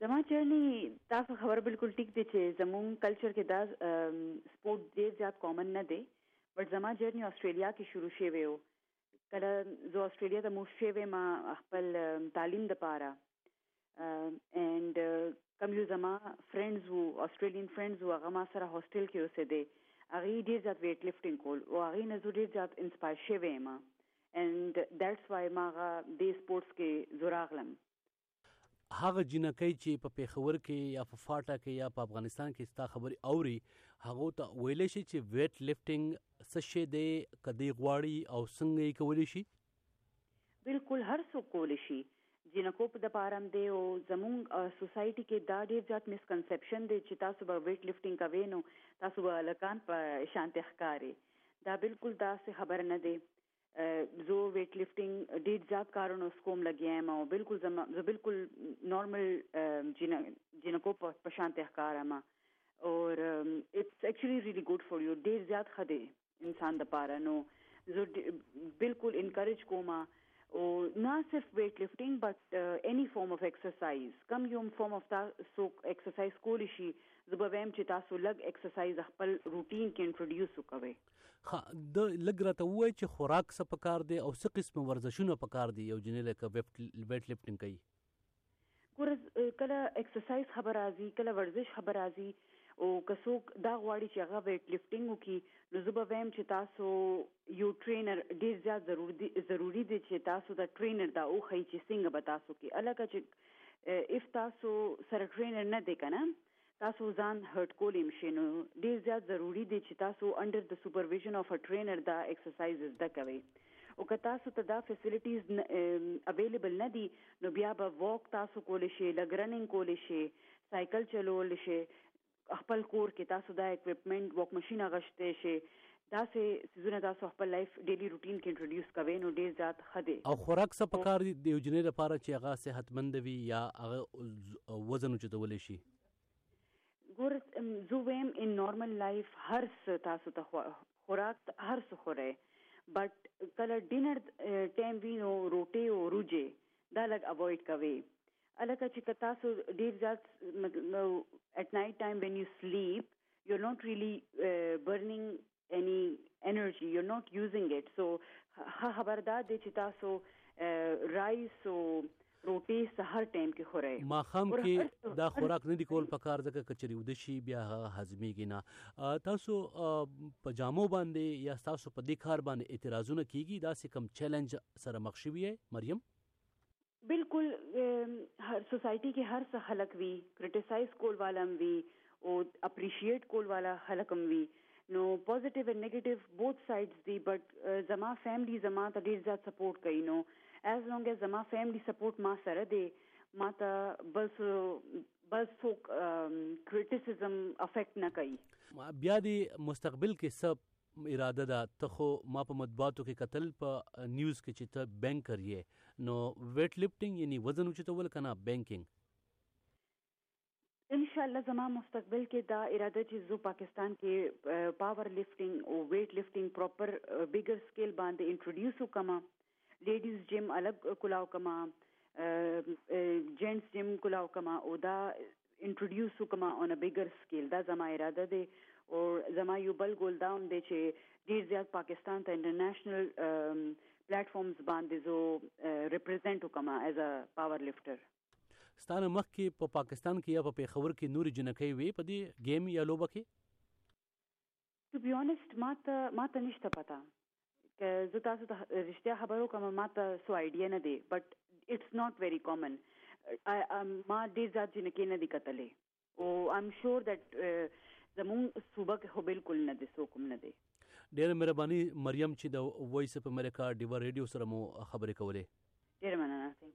زما چرني تاسو خبر بالکل ټیک دی چې زمون کلچر کې دا سپورت ډیر زیات کامن نه دی بٹ زما جرني استرالیا کې شروع شوی و کله زه استرالیا ته موو شوی ما خپل تعلیم د پاره and کوم یو زما فرندز وو استرالیان فرندز وو هغه ما سره هاستل کې اوسېدي هغه ډیر زیات ویټ لفټینګ کول او هغه نه زه ډیر زیات انسپایر شوی ما and that's why ما د سپورتس کې زوراغلم هغه جنکۍ چې په پیښور کې یا په فاټا کې یا په افغانستان کې ستا خبرې اوري هغه ته ویلی شي چې ویټ لفټینګ څه شی دی کدی غواړي او څنګه یې کولی شي بالکل هر څوک کولی شي جنکو په د پارم دی او زمونږ سوسایټي کې دا ډیر زیات مسکنسپشن دی چې تاسو به ویټ لفټینګ کوئ نو تاسو به لکان په شانتي ښکاري دا بالکل داسې خبر نه دی زه ویټ لفټینګ ډیر زیات کارونه کوم لګیم او بالکل زه بالکل نارمل جنکو په شانتي ښکارم اور اټس ایکچولی ریلی ګډ فار یو ډیر زیات ښه دی انسان د پاره نو زه بالکل انکریج کوم او نه صرف ویټ لفټینګ بٹ any form of exercise کم یو فارم اف تاسو ایکسرسایز کولی شي زه به وایم چې تاسو لږ ایکسرسایز خپل روټین کې انټروډیوس وکوئ د لږ راته ووایي چې خوراک څه پکار دی او څه قسم ورزشونه پکار دي یو جنې لکه ویټ لفټینګ کوي ګوره کله ایکسرسایز خبر راځي کله ورزش خبر راځي او که څوک دا غواړي چې هغه ویټ لفټینګ وکړي نو زه به وایم چې تاسو یو ټرینر ډیر زیات ضروري دی چې تاسو د ټرینر دا وښیي چې څنګه به تاسو کې الګه چې اف تاسو سره ټرینر نه دی که نه تاسو ځان هرټ کولی شئ نو ډیر زیات ضروري دی چې تاسو انډر د سپرویژن اف ا ټرینر دا ایکسرسایز زده کوئ او که تاسو ته دا فیسیلیټیز اویلیبل نه دي نو بیا به واک تاسو کولی شئ لږ رننګ کولی شئ سایکل چلولی شئ خپل کور کې تاسو دا اکوپمنٹ واک ماشین اغشته شي داسې سيزونه تاسو خپل لایف ډیلی روټین کې انټروډیوس کوئ نو ډیر زیات ښه دی او خوراک څه پکار دی د یو جنې لپاره چې هغه صحتمند وي یا هغه وزن اوچتولی شي ګور زه وایم ان نارمل لایف هر څه تاسو ته خوراک هر څه خورئ بٹ کله ډینر ټایم وي نو روټۍ او روجې دا لږ اوایډ کوئ الکه چې تاسو ډیر زیات at night time when you sleep you're not really burning any energy you're not using it so خبردار دی چې تاسو رایس او روټي سحر ټایم کې خورئ ماښام کې دا خوراک نه دی کول پکار ځکه کچري وده شي بیا هضمېږي نه تاسو په جامو باندې یا تاسو په دې کار باندې اعتراضونه کیږي داسې کوم چیلنج سره مخ شوي یې مریم بالکل هر سوسایټي کې هر څه خلک وي کرټیسایز کول والا هم وي او اپریشیټ کول والا خلک هم وي نو پوزیټیو اینڈ نیگیټیو بوث سایډز دي بٹ زما فیملی زما ته ډیر زیات سپورټ کوي نو ایز لانګ ایز زما فیملی سپورټ ما سره دی ما ته بس څوک کرټیسزم افیکټ نه کوي بیا دی مستقبل کې څه اراده ده ته خو ما په مطبوعاتو کې کتل په نیوز کې چې ته بینکر یې نو ویټ لفټینګ یعنی وزن اوچتول که نه بینکینګ انشاءالله زما مستقبل کې دا اراده چې زه پاکستان کې پاور لفټینګ او ویټ لفټینګ پراپر بیگر سکیل باندې انټروډیوس وکما لیډیز جیم الګ کلاو کما جینټس جیم کلاو کما او دا انټروډیوس وکما اون ا بیگر سکیل دا زما اراده دی او زما یو بل ګول دا هم دی چې ډیر زیات پاکستان ته انټرنیشنل پلیټ فارمز باندې زه ریپرزینټ وکما ایز ا پاور لفټر ستانه مخکې په پاکستان کې یا په پیښور کې نورې جنکۍ وې په دې گیم یا لوبه کې ټو بی آنیسټ ماته نشته پته که زه تاسو ته رښتیا خبرو کوم ماته سو آیډیا نه دی بٹ اټس ناٹ ویری کامن ما ډیر زیات جنکۍ نه دي کتلې او ایم شور دیٹ زمونږ صوبه کې خو بالکل نه دی څوک هم نه دی ډېره مهرباني مریم چې د وایس اف امریکا ډیوا ریډیو سره مو خبرې کولې ډېره مننه